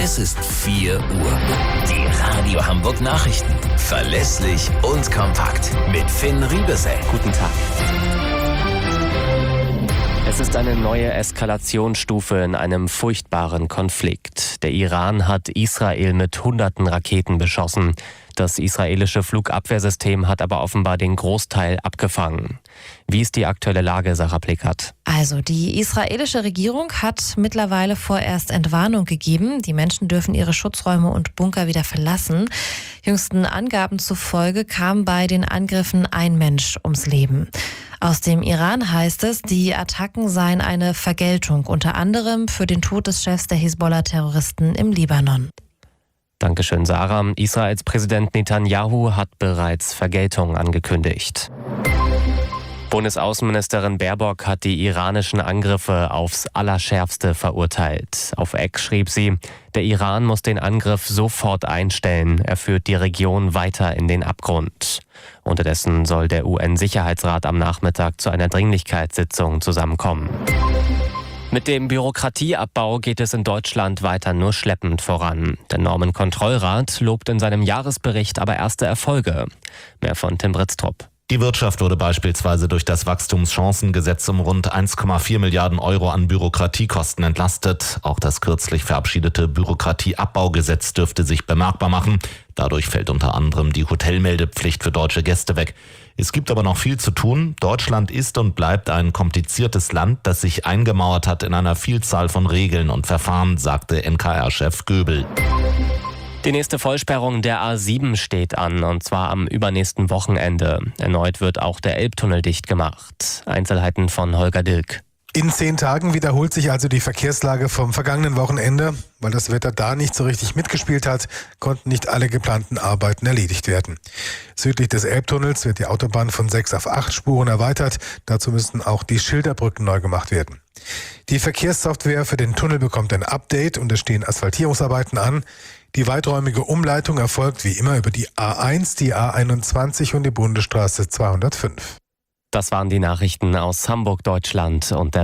Es ist 4 Uhr. Die Radio Hamburg Nachrichten. Verlässlich und kompakt. Mit Finn Riebesell. Guten Tag. Es ist eine neue Eskalationsstufe in einem furchtbaren Konflikt. Der Iran hat Israel mit hunderten Raketen beschossen. Das israelische Flugabwehrsystem hat aber offenbar den Großteil abgefangen. Wie ist die aktuelle Lage, Sarah Plickert? Also die israelische Regierung hat mittlerweile vorerst Entwarnung gegeben. Die Menschen dürfen ihre Schutzräume und Bunker wieder verlassen. Jüngsten Angaben zufolge kam bei den Angriffen ein Mensch ums Leben. Aus dem Iran heißt es, die Attacken seien eine Vergeltung, unter anderem für den Tod des Chefs der Hisbollah-Terroristen im Libanon. Dankeschön, Sarah. Israels Präsident Netanyahu hat bereits Vergeltung angekündigt. Bundesaußenministerin Baerbock hat die iranischen Angriffe aufs Allerschärfste verurteilt. Auf X schrieb sie, der Iran muss den Angriff sofort einstellen. Er führt die Region weiter in den Abgrund. Unterdessen soll der UN-Sicherheitsrat am Nachmittag zu einer Dringlichkeitssitzung zusammenkommen. Mit dem Bürokratieabbau geht es in Deutschland weiter nur schleppend voran. Der Normenkontrollrat lobt in seinem Jahresbericht aber erste Erfolge. Mehr von Tim Britztrup. Die Wirtschaft wurde beispielsweise durch das Wachstumschancengesetz um rund 1,4 Milliarden Euro an Bürokratiekosten entlastet. Auch das kürzlich verabschiedete Bürokratieabbaugesetz dürfte sich bemerkbar machen. Dadurch fällt unter anderem die Hotelmeldepflicht für deutsche Gäste weg. Es gibt aber noch viel zu tun. Deutschland ist und bleibt ein kompliziertes Land, das sich eingemauert hat in einer Vielzahl von Regeln und Verfahren, sagte NKR-Chef Göbel. Die nächste Vollsperrung der A7 steht an, und zwar am übernächsten Wochenende. Erneut wird auch der Elbtunnel dicht gemacht. Einzelheiten von Holger Dilk. In 10 Tagen wiederholt sich also die Verkehrslage vom vergangenen Wochenende. Weil das Wetter da nicht so richtig mitgespielt hat, konnten nicht alle geplanten Arbeiten erledigt werden. Südlich des Elbtunnels wird die Autobahn von 6 auf 8 Spuren erweitert. Dazu müssen auch die Schilderbrücken neu gemacht werden. Die Verkehrssoftware für den Tunnel bekommt ein Update und es stehen Asphaltierungsarbeiten an. Die weiträumige Umleitung erfolgt wie immer über die A1, die A21 und die Bundesstraße 205. Das waren die Nachrichten aus Hamburg, Deutschland und der